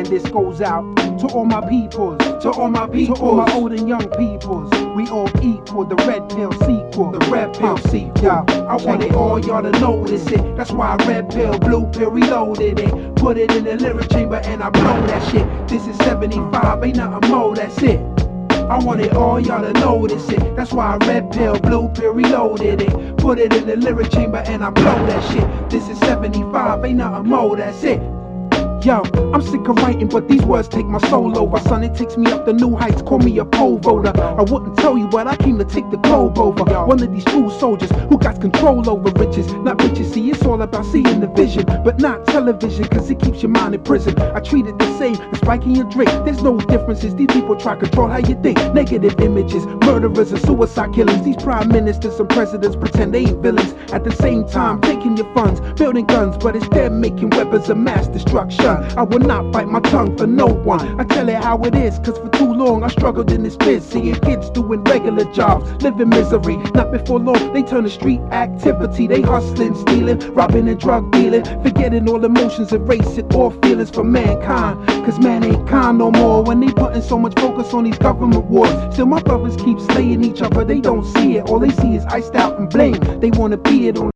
And this goes out to all my peoples, to all my peoples, to all my old and young peoples. We all equal, the red pill sequel, the red pill sequel. Yeah, I want it all y'all to notice it. That's why red pill, blue pill, reloaded it. Put it in the lyric chamber and I blow that shit. This is 75, ain't nothing more, that's it. I want it all y'all to notice it. That's why red pill, blue pill, reloaded it. Put it in the lyric chamber and I blow that shit. This is 75, ain't nothing more, that's it. Yo, I'm sick of writing, but these words take my soul over. Son, it takes me up the new heights, call me a pole voter. I wouldn't tell you, but I came to take the globe over. One of these true soldiers who got control over riches. Not riches, see, it's all about seeing the vision, but not television, cause it keeps your mind in prison. I treat it the same as spiking your drink. There's no differences, these people try to control how you think. Negative images, murderers and suicide killings. These prime ministers and presidents pretend they ain't villains. At the same time, taking your funds, building guns, but it's them making weapons of mass destruction. I will not bite my tongue for no one. I tell it how it is, cause for too long I struggled in this biz, seeing kids doing regular jobs, living misery. Not before long, they turn to street activity. They hustling, stealing, robbing and drug dealing, forgetting all emotions, erasing all feelings for mankind. Cause man ain't kind no more when they putting so much focus on these government wars. Still my brothers keep slaying each other, they don't see it. All they see is iced out and blame. They wanna be it on